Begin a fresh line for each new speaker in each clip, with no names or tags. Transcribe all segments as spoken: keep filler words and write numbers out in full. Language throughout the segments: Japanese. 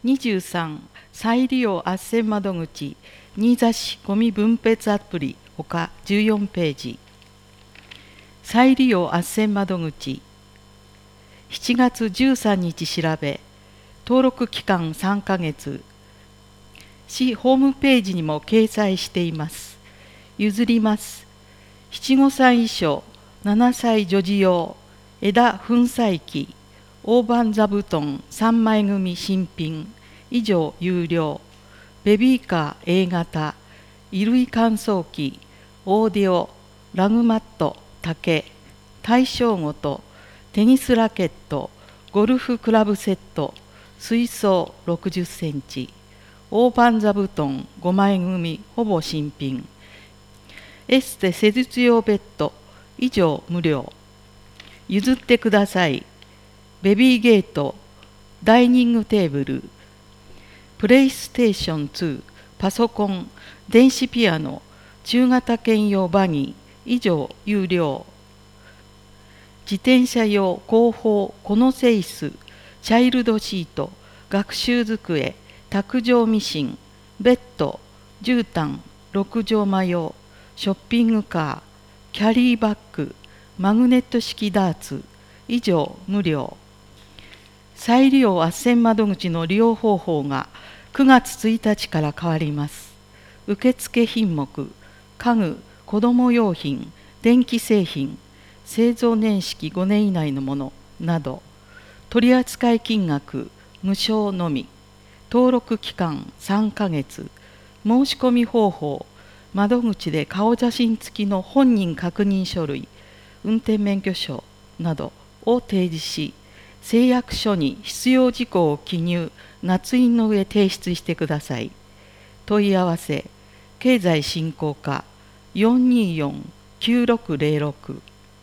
にじゅうさん再利用斡旋窓口新座市ゴミ分別アプリほかじゅうよんページ。再利用斡旋窓口しちがつじゅうさんにち調べ、登録期間さんかげつ、市ホームページにも掲載しています。譲ります。なな、ごさい以上、ななさい女児用、枝粉砕機、大判座布団さんまい組新品、以上有料、ベビーカー A 型、衣類乾燥機、オーディオ、ラグマット、竹、対象ごと、テニスラケット、ゴルフクラブセット、水槽ろくじゅっセンチ、大判座布団ごまい組ほぼ新品、エステ施術用ベッド、以上無料。譲ってください。ベビーゲート、ダイニングテーブル、プレイステーションに、パソコン、電子ピアノ、中型犬用バギー、以上有料。自転車用後方コノセイス、チャイルドシート、学習机、卓上ミシン、ベッド、絨毯、六畳間用、ショッピングカー、キャリーバッグ、マグネット式ダーツ、以上無料。再利用斡旋窓口の利用方法がくがつついたちから変わります。受付品目、家具、子ども用品、電気製品、製造年式ごねん以内のものなど、取扱金額無償のみ、登録期間さんかげつ、申し込み方法、窓口で顔写真付きの本人確認書類、運転免許証などを提示し、誓約書に必要事項を記入、捺印の上提出してください。問い合わせ、経済振興課 よんにーよんきゅうろくゼロろく。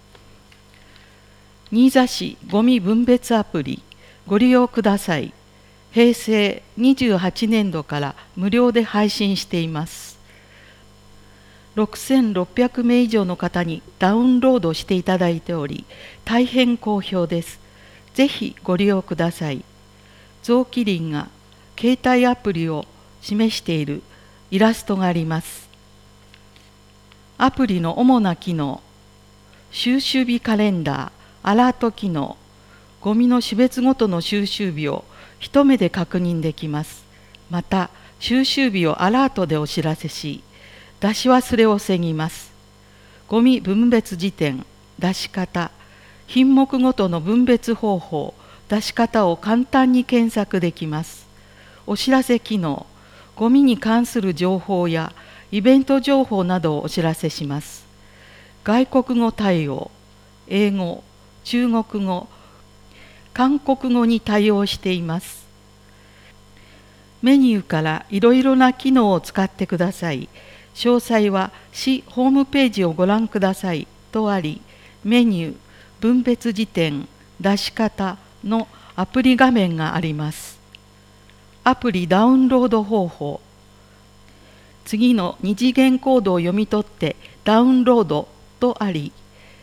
新座市ごみ分別アプリ、ご利用ください。へいせいにじゅうはちねんどから無料で配信しています。ろくせんろっぴゃくめい以上の方にダウンロードしていただいており、大変好評です。ぜひご利用ください。臓器輪が携帯アプリを示しているイラストがあります。アプリの主な機能、収集日カレンダー、アラート機能、ゴミの種別ごとの収集日を一目で確認できます。また、収集日をアラートでお知らせし、出し忘れを防ぎます。ゴミ分別時点、出し方、品目ごとの分別方法、出し方を簡単に検索できます。お知らせ機能、ゴミに関する情報やイベント情報などをお知らせします。外国語対応、英語、中国語、韓国語に対応しています。メニューからいろいろな機能を使ってください。詳細は市ホームページをご覧くださいとあり、メニュー、分別時点、出し方のアプリ画面があります。アプリダウンロード方法。次の二次元コードを読み取ってダウンロードとあり、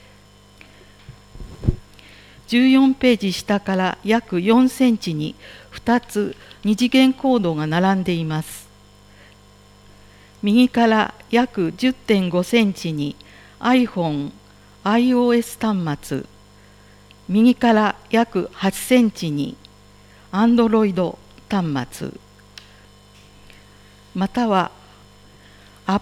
じゅうよんページ下から約よんセンチにふたつ二次元コードが並んでいます。右から約 じゅってんごセンチに iPhone、iOS 端末、右から約はちセンチに Android 端末、または App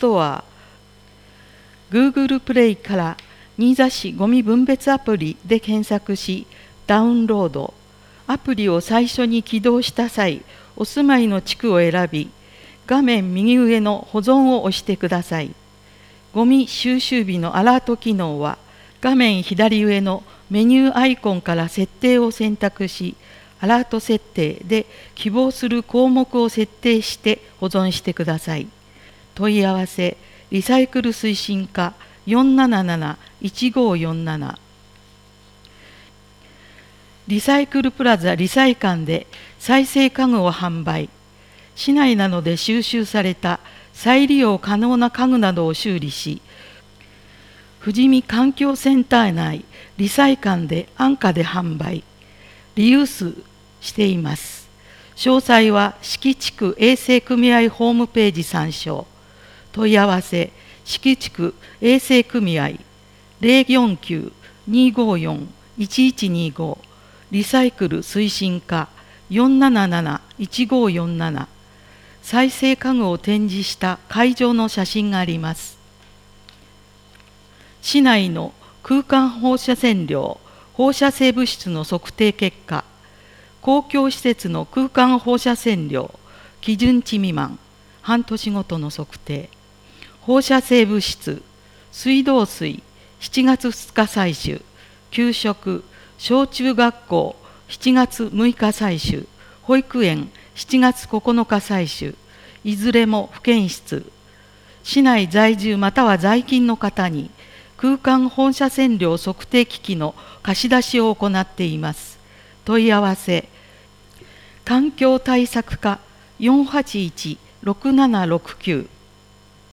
Store、Google プレイから新座市ゴミ分別アプリで検索し、ダウンロード。アプリを最初に起動した際、お住まいの地区を選び、画面右上の保存を押してください。ゴミ収集日のアラート機能は、画面左上のメニューアイコンから設定を選択し、アラート設定で希望する項目を設定して保存してください。問い合わせ、リサイクル推進課 よんなななないちごよんなな。リサイクルプラザリサイ館で再生家具を販売。市内などで収集された再利用可能な家具などを修理し、富士見環境センター内リサイ館で安価で販売、リユースしています。 詳細は四季地区衛生組合ホームページ参照。問い合わせ四季地区衛生組合 ゼロよんきゅう にーごーよん いちいちにーご リサイクル推進課 よんなななな いちごーよんなな。再生家具を展示した会場の写真があります。市内の空間放射線量、放射性物質の測定結果、公共施設の空間放射線量、基準値未満、半年ごとの測定、放射性物質、水道水、しちがつふつか採取、給食、小中学校、しちがつむいか採取、保育園、しちがつここのか採取、いずれも不検出。市内在住または在勤の方に、空間放射線量測定機器の貸し出しを行っています。問い合わせ、環境対策課 よんはちいち ろくななろくきゅう